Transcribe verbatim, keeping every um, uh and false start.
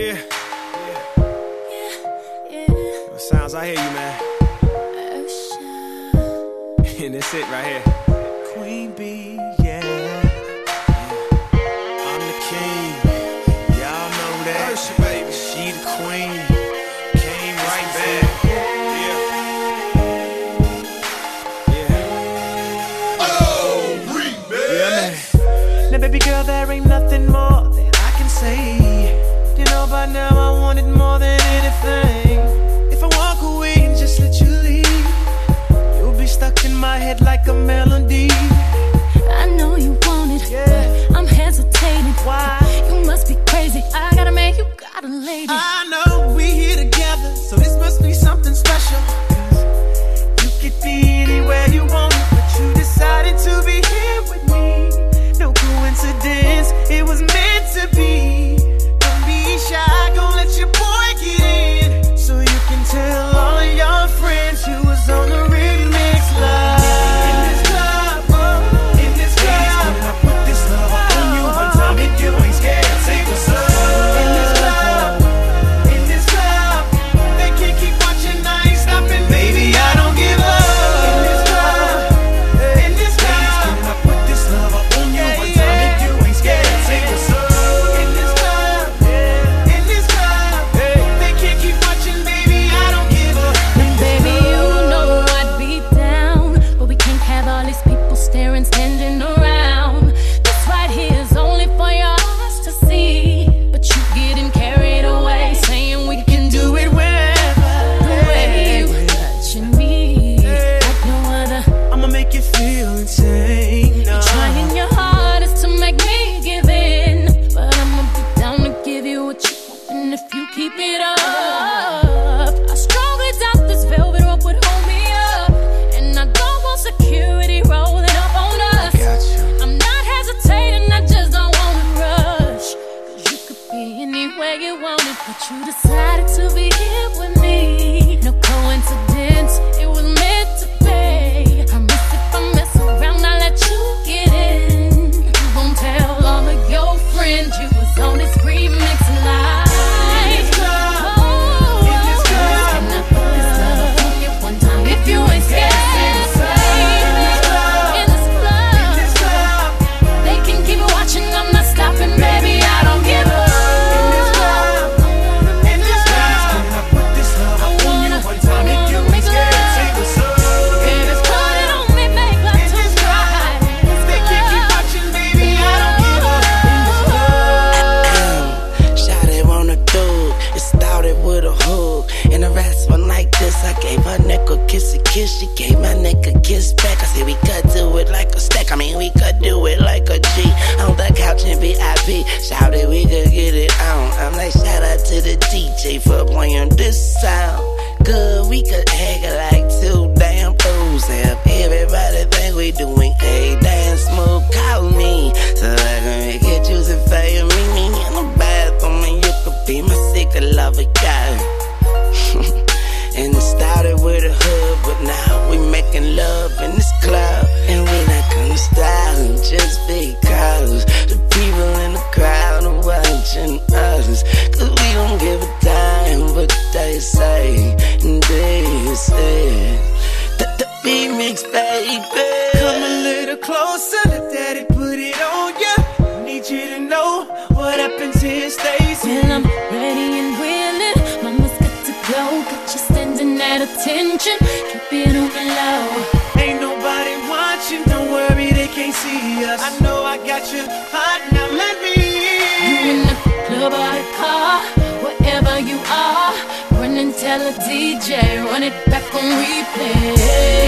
Yeah, yeah, yeah, yeah. What sounds, I hear you, man. Ocean. And that's it right here. Queen Bee, yeah. yeah. I'm the king. Y'all know that. Ocean, baby. She the queen. Came right back. Yeah. Yeah. Oh, remix. Yeah, man. Now, baby girl, there ain't nothing more that I can say. You know by now I want it more than anything. If I walk away and just let you leave, you'll be stuck in my head like a melody. I know you want it, yeah. but I'm hesitating. Why? You must be crazy. I got a man, you got a lady. I know we here together, so this must be something special. You could be anywhere you want, but you decided to be here with me. No coincidence, it was meant to be. Don't be shy, gon' let your boy get in, so you can tell all of your friends you was on the remix live. In this club, oh, in this club, I put this love on you one time if you ain't scared, say what's up. In this club, in this club, they can't keep watching, I ain't stopping, baby, I don't give up. In this club, in this club, I put this love on you one time if you ain't scared, say what's up. In this club, in this club, they can't keep watching, baby, I don't give up. And baby, you know I'd be down, but we can't have all these people staring, standing around. This right here is only for your eyes to see, but you getting carried away, saying we can do it wherever. The way you touching me like no other. I'ma make you feel insane. You're trying your hardest to make me give in, but I'ma be down to give you what you want, and if you keep it up, I strongly doubt this velvet rope would hold me up, and I don't want security rolling up on us. Gotcha. I'm not hesitating, I just don't wanna rush, cause you could be anywhere you wanted, but you decided to be here with me. No coincidence, it was meant to be. I miss if I mess around, I let you get in. You gon' tell all of your friends you was on this remix live. In this club, Oh, in this club, can I put this love on you one time if you ain't scared? In this club, In this club, in this club, they can keep watching, I'm not stopping, baby, I don't give up. in this club, in this club, I put this love on you one time if you ain't scared, say what's up. In this club, Put it on me, make love in to this cry. club, they can't keep watching, baby, I don't give up. In this club. Shawty wanna do it. It started with a hug, and the rest went like this. I gave her neck a kiss, a kiss. She gave my neck a kiss back. I said we could do it like a stack. I mean we could do it like a G on the couch in V I P. Shawty, we could get it on. I'm like shout out to the D J for playing this sound. Good, we could hang it like two damn fools. Have everybody think we doing a damn smooth. Call me so I can make it juicy for you. Meet me in the bathroom and you could be my secret lover guy. And it started with a hug, but now we making love in this club, and we not gonna stop just because the people in the crowd are watching us. Cause we don't give a damn what they say, and they say that the remix, baby. Come a little closer, let daddy put it on ya. Need you to know what happens here stays here. Well, I'm ready and willing, mama's got to go. Got you standing at attention, keep it on the low. Ain't nobody watching, don't worry, they can't see us. I know I got you hot, now let me You in. in the club or the car, wherever you are, run and tell a D J, run it back on replay.